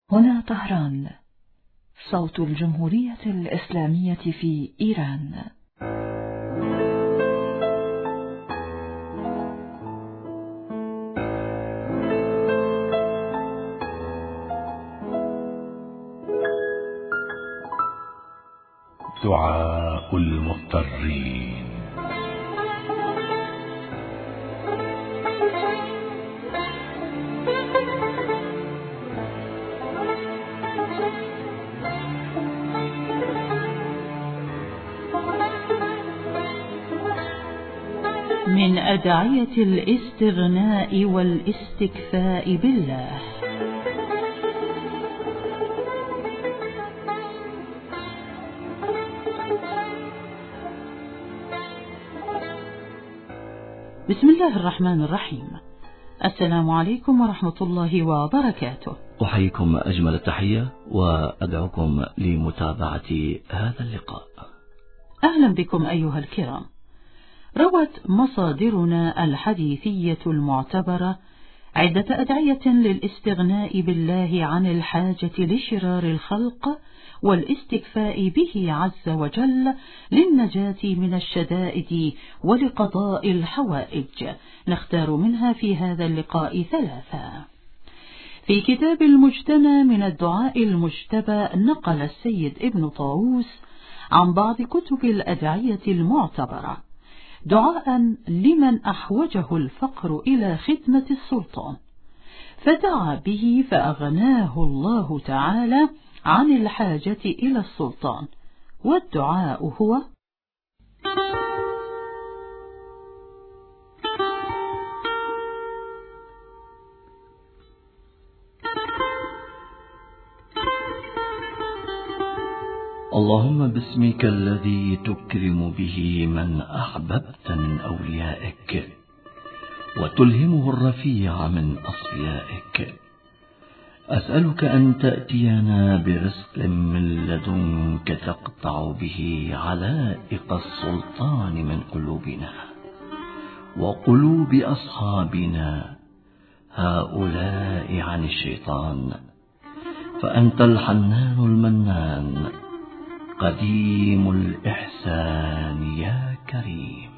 هنا طهران، صوت الجمهورية الإسلامية في إيران. دعاء المضطرين. من أدعية الاستغناء والاستكفاء بالله. بسم الله الرحمن الرحيم. السلام عليكم ورحمة الله وبركاته. أحييكم أجمل التحية وأدعوكم لمتابعة هذا اللقاء. أهلا بكم أيها الكرام. روت مصادرنا الحديثية المعتبرة عدة أدعية للاستغناء بالله عن الحاجة لشرار الخلق والاستكفاء به عز وجل للنجاة من الشدائد ولقضاء الحوائج، نختار منها في هذا اللقاء ثلاثة. في كتاب المجتنى من الدعاء المجتبى نقل السيد ابن طاووس عن بعض كتب الأدعية المعتبرة دعاء لمن أحوجه الفقر إلى خدمة السلطان، فدعا به فأغناه الله تعالى عن الحاجة إلى السلطان. والدعاء هو: اللهم باسمك الذي تكرم به من أحببت من أوليائك وتلهمه الرفيع من أصفيائك، أسألك أن تأتينا برزق من لدنك تقطع به علائق السلطان من قلوبنا وقلوب أصحابنا هؤلاء عن الشيطان، فأنت الحنان المنان قديم الإحسان يا كريم.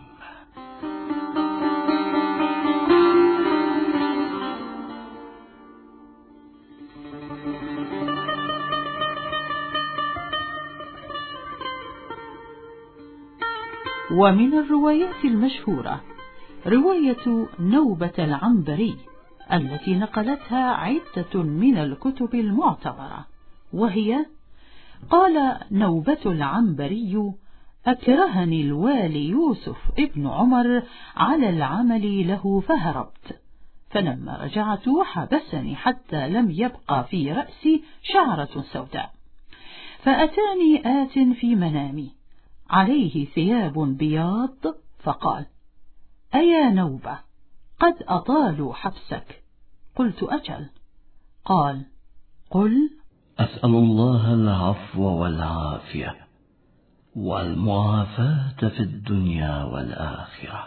ومن الروايات المشهورة رواية نوبة العنبري التي نقلتها عدة من الكتب المعتبرة، وهي: قال نوبة العنبري: أكرهني الوالي يوسف ابن عمر على العمل له فهربت، فلما رجعت حبسني حتى لم يبقى في رأسي شعرة سوداء، فأتاني آت في منامي عليه ثياب بياض، فقال: أيا نوبة، قد أطالوا حبسك؟ قلت: أجل. قال: قل: أسأل الله العفو والعافية والمعافاة في الدنيا والآخرة.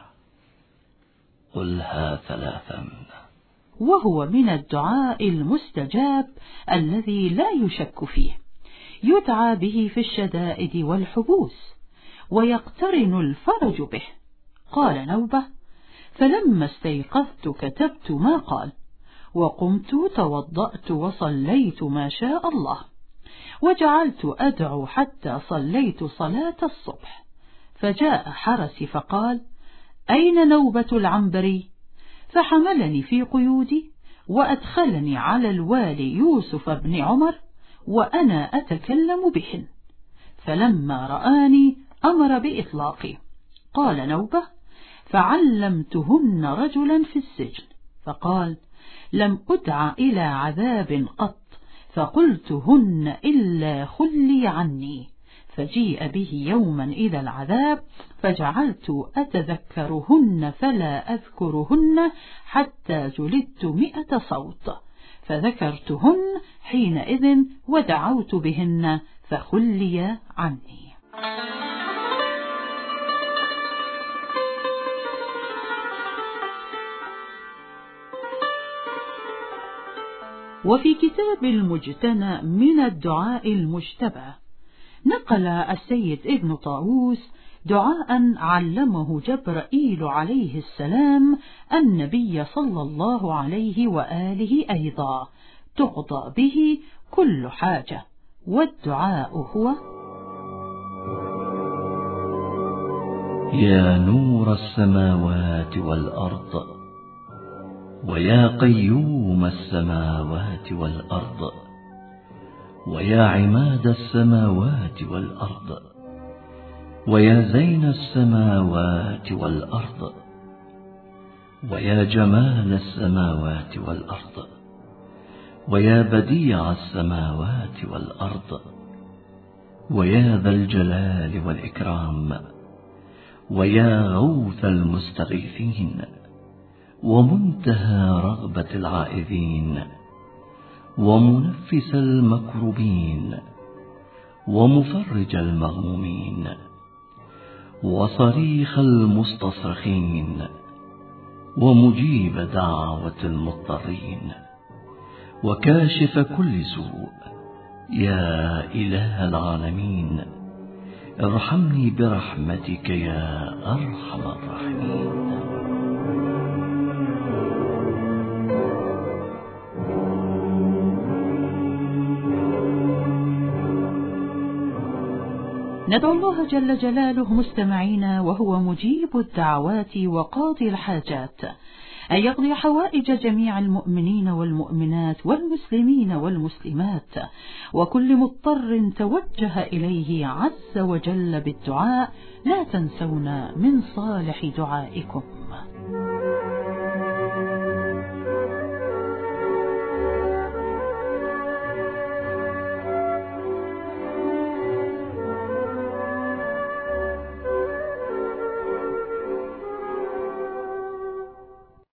قلها ثلاثا. وهو من الدعاء المستجاب الذي لا يشك فيه، يدعى به في الشدائد والحبوس ويقترن الفرج به. قال نوبة: فلما استيقظت كتبت ما قال، وقمت توضأت وصليت ما شاء الله، وجعلت أدعو حتى صليت صلاة الصبح، فجاء حرسي فقال: أين نوبة العنبري؟ فحملني في قيودي وأدخلني على الوالي يوسف بن عمر وأنا أتكلم بهن، فلما رآني أمر بإطلاقي. قال نوبة: فعلمتهن رجلا في السجن، فقال: لم أدع إلى عذاب قط، فقلتهن إلا خلي عني، فجيء به يوما إلى العذاب فجعلت أتذكرهن فلا أذكرهن حتى جلدت 100 صوت، فذكرتهن حينئذ ودعوت بهن فخلي عني. وفي كتاب المجتنى من الدعاء المجتبى نقل السيد ابن طاووس دعاء علمه جبرائيل عليه السلام النبي صلى الله عليه وآله أيضا تقضى به كل حاجة، والدعاء هو: يا نور السماوات والأرض، ويا قيوم السماوات والأرض، ويا عماد السماوات والأرض، ويا زين السماوات والأرض، ويا جمال السماوات والأرض، ويا بديع السماوات والأرض، ويا ذا الجلال والإكرام، ويا غوث المستغيثين، ومنتهى رغبة العائذين، ومنفس المكروبين، ومفرج المغمومين، وصريخ المستصرخين، ومجيب دعوة المضطرين، وكاشف كل سوء، يا إله العالمين، ارحمني برحمتك يا أرحم الراحمين. ندعو الله جل جلاله مستمعين وهو مجيب الدعوات وقاضي الحاجات أن يقضي حوائج جميع المؤمنين والمؤمنات والمسلمين والمسلمات، وكل مضطر توجه إليه عز وجل بالدعاء لا تنسونا من صالح دعائكم.